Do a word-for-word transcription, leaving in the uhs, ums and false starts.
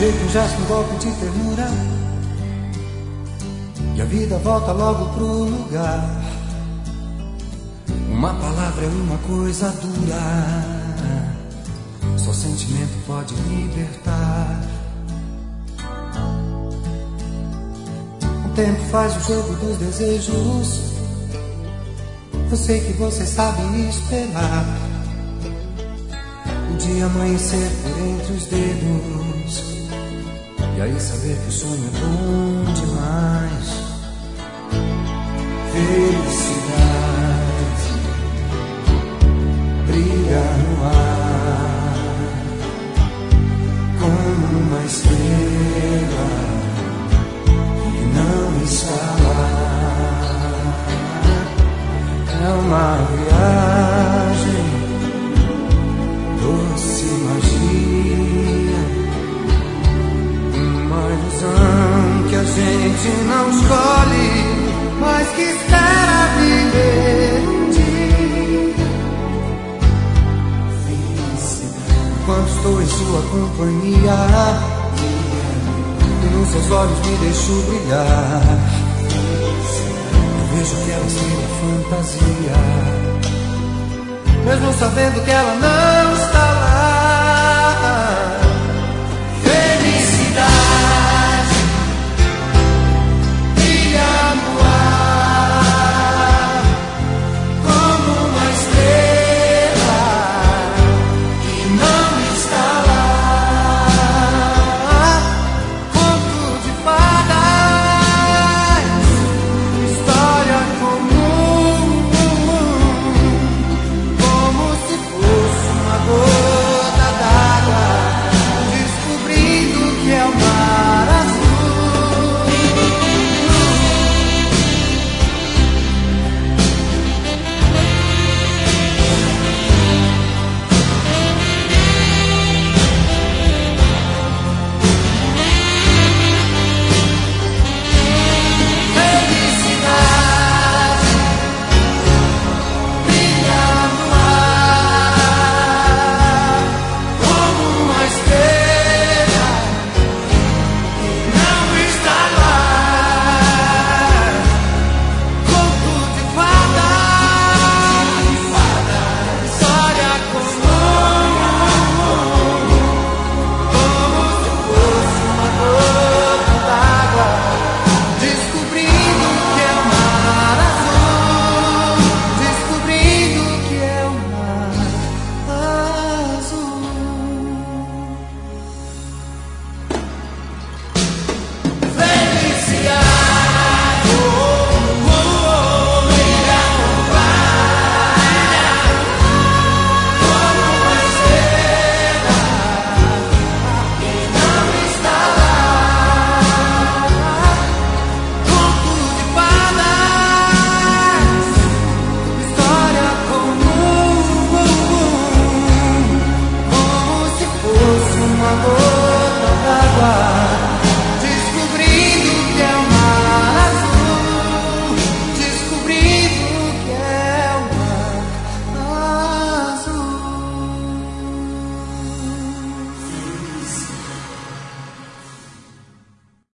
jeito, um gesto, um golpe de ternura, e a vida volta logo pro lugar. Uma palavra é uma coisa dura, só sentimento pode libertar. O tempo faz o jogo dos desejos, eu sei que você sabe esperar o dia amanhecer por entre os dedos, e aí saber que o sonho é bom demais. Felicidade brilha no ar como uma estrela que não está lá. É uma viagem, doce magia, uma ilusão que a gente não escolhe, mas que espera viver um dia. Enquanto estou em sua companhia, e nos seus olhos me deixo brilhar, eu vejo que ela é fantasia, mesmo sabendo que ela não